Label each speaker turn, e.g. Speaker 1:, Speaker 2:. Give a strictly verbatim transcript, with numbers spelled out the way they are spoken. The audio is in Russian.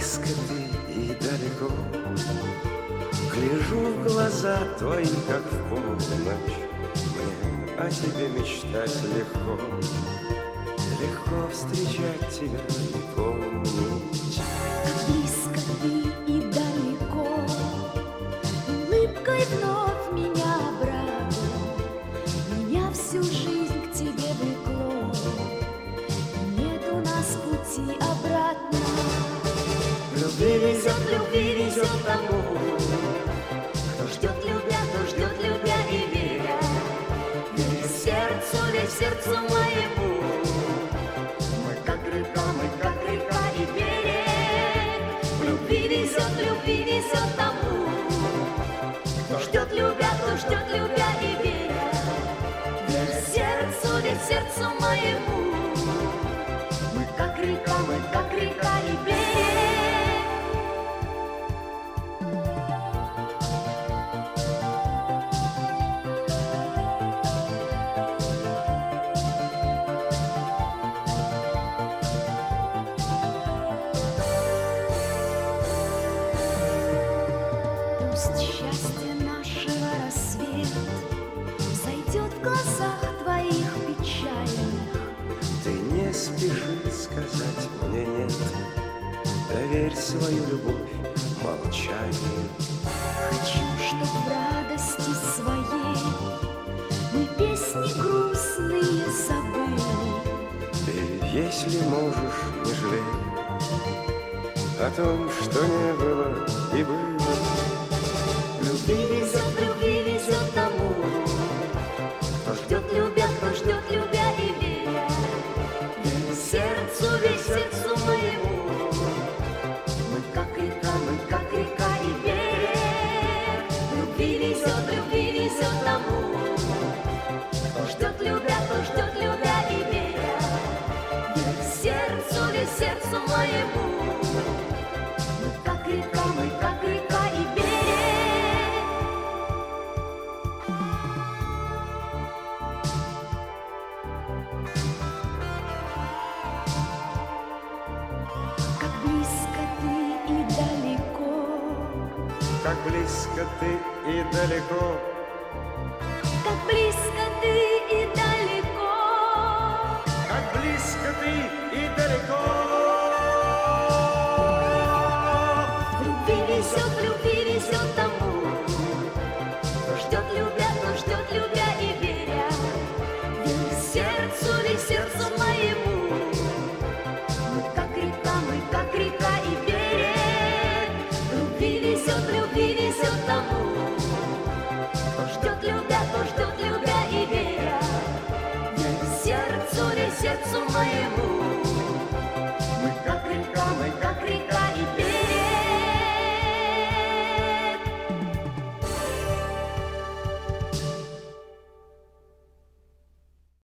Speaker 1: близко ты и далеко, гляжу в глаза твои, как в полночь. Мне о тебе мечтать легко, легко встречать тебя и помнить.
Speaker 2: Как близко ты и далеко, улыбкой вновь меня обрадуй. Меня всю жизнь к тебе влекло, нет у нас пути обратно.
Speaker 1: Любви везет, любви везет тому,
Speaker 2: кто ждет любя, кто ждет любя и веря. Веря сердцу, верь сердцу моему. Мы как река, мы как река и берег. Любви везет, любви везет тому, кто ждет любя, кто ждет любя и веря. Верь сердцу, верь сердцу моему. Мы как река, мы как река и берег. Счастье нашего рассвет зайдет в глазах твоих печальных.
Speaker 1: ты не спеши сказать мне нет, доверь свою любовь молчанию.
Speaker 2: Хочу, чтоб в радости своей мы песни грустные забыли.
Speaker 1: Ты, если можешь, не жалей о том, что не было и было.
Speaker 2: Любви везет, любви везет тому, кто ждет любя, кто ждет любя и веря. Верь сердцу, верь сердцу моему. Мы как река, мы как река и берег. Любви везет, любви везет тому, кто ждет любя, кто ждет любя и веря. Верь сердцу, верь сердцу моему. Мы как река, мы как река и берег. Как близко ты и далеко,
Speaker 1: Как близко ты и далеко,
Speaker 2: как близко ты и далеко.
Speaker 1: как близко ты и далеко.